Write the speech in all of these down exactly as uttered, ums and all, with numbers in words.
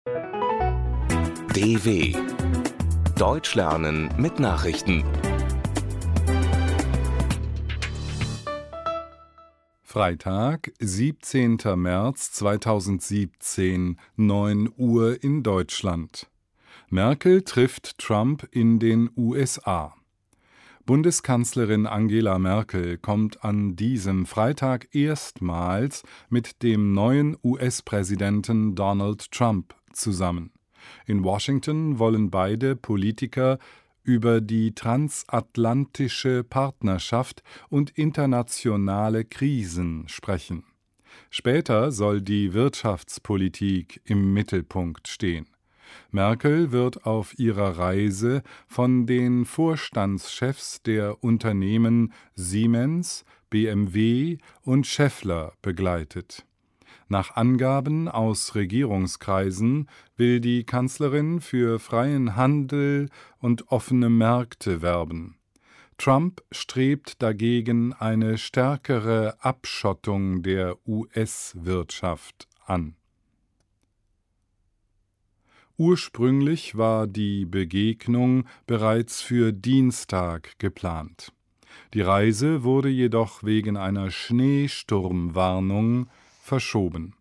D W Deutsch lernen mit Nachrichten. Freitag, siebzehnter März zweitausendsiebzehn, neun Uhr in Deutschland. Merkel trifft Trump in den U S A. Bundeskanzlerin Angela Merkel kommt an diesem Freitag erstmals mit dem neuen U S-Präsidenten Donald Trump zusammen. In Washington wollen beide Politiker über die transatlantische Partnerschaft und internationale Krisen sprechen. Später soll die Wirtschaftspolitik im Mittelpunkt stehen. Merkel wird auf ihrer Reise von den Vorstandschefs der Unternehmen Siemens, B M W und Schaeffler begleitet. Nach Angaben aus Regierungskreisen will die Kanzlerin für freien Handel und offene Märkte werben. Trump strebt dagegen eine stärkere Abschottung der U S-Wirtschaft an. Ursprünglich war die Begegnung bereits für Dienstag geplant. Die Reise wurde jedoch wegen einer Schneesturmwarnung verschoben.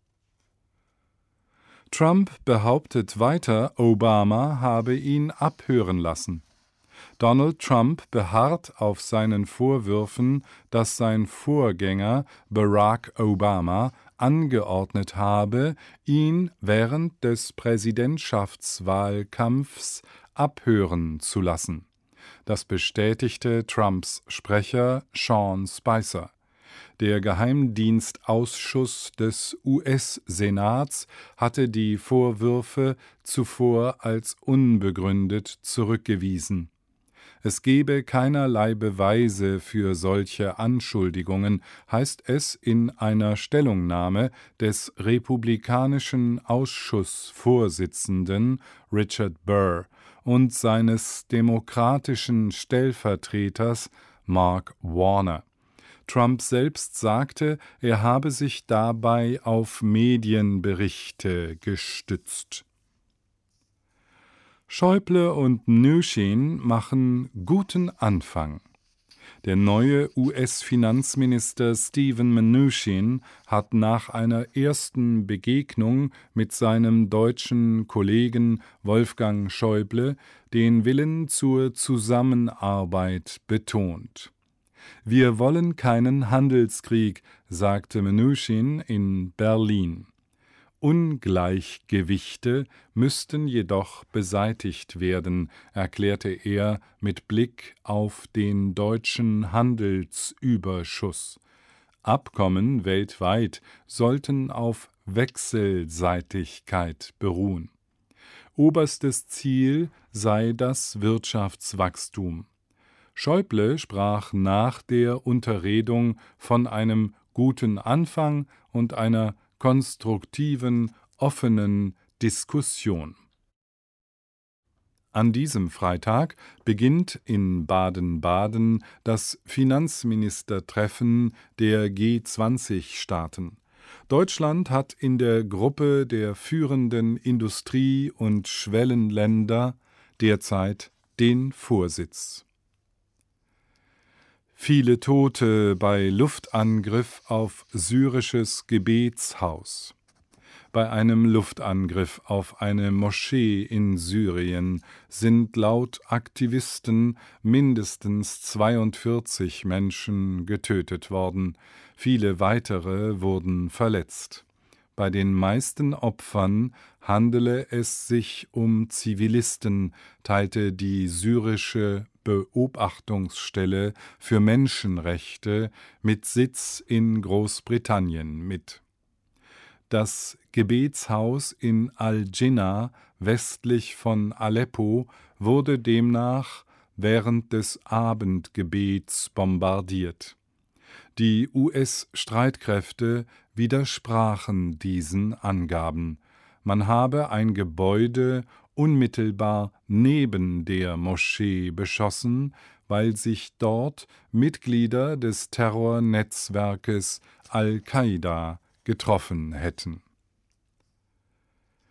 Trump behauptet weiter, Obama habe ihn abhören lassen. Donald Trump beharrt auf seinen Vorwürfen, dass sein Vorgänger Barack Obama angeordnet habe, ihn während des Präsidentschaftswahlkampfs abhören zu lassen. Das bestätigte Trumps Sprecher Sean Spicer. Der Geheimdienstausschuss des U S-Senats hatte die Vorwürfe zuvor als unbegründet zurückgewiesen. Es gebe keinerlei Beweise für solche Anschuldigungen, heißt es in einer Stellungnahme des republikanischen Ausschussvorsitzenden Richard Burr und seines demokratischen Stellvertreters Mark Warner. Trump selbst sagte, er habe sich dabei auf Medienberichte gestützt. Schäuble und Mnuchin machen guten Anfang. Der neue U S-Finanzminister Steven Mnuchin hat nach einer ersten Begegnung mit seinem deutschen Kollegen Wolfgang Schäuble den Willen zur Zusammenarbeit betont. Wir wollen keinen Handelskrieg, sagte Mnuchin in Berlin. Ungleichgewichte müssten jedoch beseitigt werden, erklärte er mit Blick auf den deutschen Handelsüberschuss. Abkommen weltweit sollten auf Wechselseitigkeit beruhen. Oberstes Ziel sei das Wirtschaftswachstum. Schäuble sprach nach der Unterredung von einem guten Anfang und einer konstruktiven, offenen Diskussion. An diesem Freitag beginnt in Baden-Baden das Finanzministertreffen der G zwanzig-Staaten. Deutschland hat in der Gruppe der führenden Industrie- und Schwellenländer derzeit den Vorsitz. Viele Tote bei Luftangriff auf syrisches Gebetshaus. Bei einem Luftangriff auf eine Moschee in Syrien sind laut Aktivisten mindestens zweiundvierzig Menschen getötet worden. Viele weitere wurden verletzt. Bei den meisten Opfern handele es sich um Zivilisten, teilte die syrische Beobachtungsstelle für Menschenrechte mit Sitz in Großbritannien mit. Das Gebetshaus in Al-Dschinna westlich von Aleppo wurde demnach während des Abendgebets bombardiert. Die U S-Streitkräfte widersprachen diesen Angaben. Man habe ein Gebäude unmittelbar neben der Moschee beschossen, weil sich dort Mitglieder des Terrornetzwerkes Al-Qaida getroffen hätten.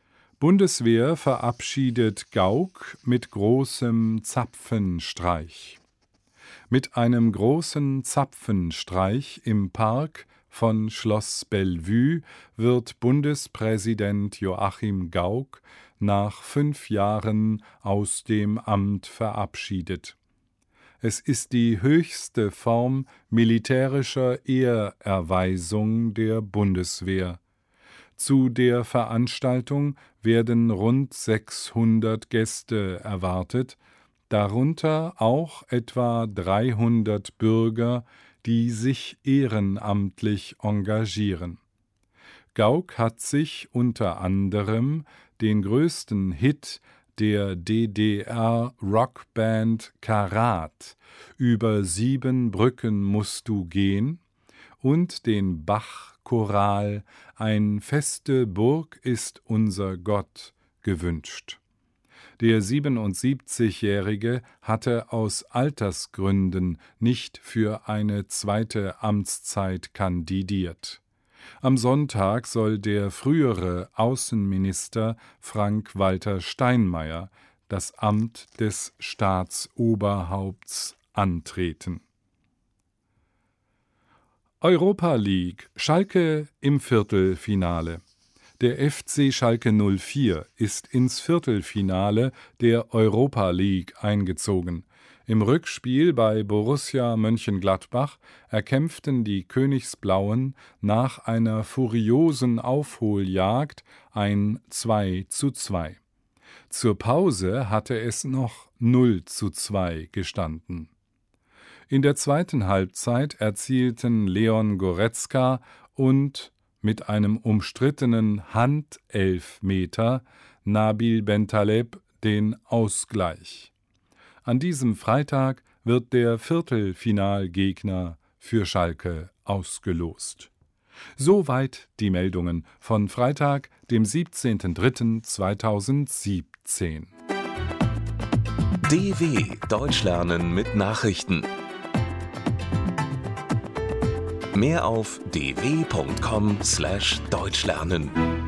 Bundeswehr verabschiedet Gauck mit großem Zapfenstreich. Mit einem großen Zapfenstreich im Park von Schloss Bellevue wird Bundespräsident Joachim Gauck nach fünf Jahren aus dem Amt verabschiedet. Es ist die höchste Form militärischer Ehrerweisung der Bundeswehr. Zu der Veranstaltung werden rund sechshundert Gäste erwartet, darunter auch etwa dreihundert Bürger, die sich ehrenamtlich engagieren. Gauck hat sich unter anderem den größten Hit der D D R-Rockband Karat »Über sieben Brücken musst du gehen« und den Bach-Choral »Ein feste Burg ist unser Gott« gewünscht. Der siebenundsiebzigjährige hatte aus Altersgründen nicht für eine zweite Amtszeit kandidiert. Am Sonntag soll der frühere Außenminister Frank-Walter Steinmeier das Amt des Staatsoberhaupts antreten. Europa League, Schalke im Viertelfinale. Der F C Schalke null vier ist ins Viertelfinale der Europa League eingezogen. Im Rückspiel bei Borussia Mönchengladbach erkämpften die Königsblauen nach einer furiosen Aufholjagd ein zwei zu zwei. Zur Pause hatte es noch null zu zwei gestanden. In der zweiten Halbzeit erzielten Leon Goretzka und mit einem umstrittenen Handelfmeter Nabil Bentaleb den Ausgleich. An diesem Freitag wird der Viertelfinalgegner für Schalke ausgelost. Soweit die Meldungen von Freitag, dem siebzehnten dritten zweitausendsiebzehn. D W Deutsch lernen mit Nachrichten. Mehr auf d w punkt com slash deutsch lernen.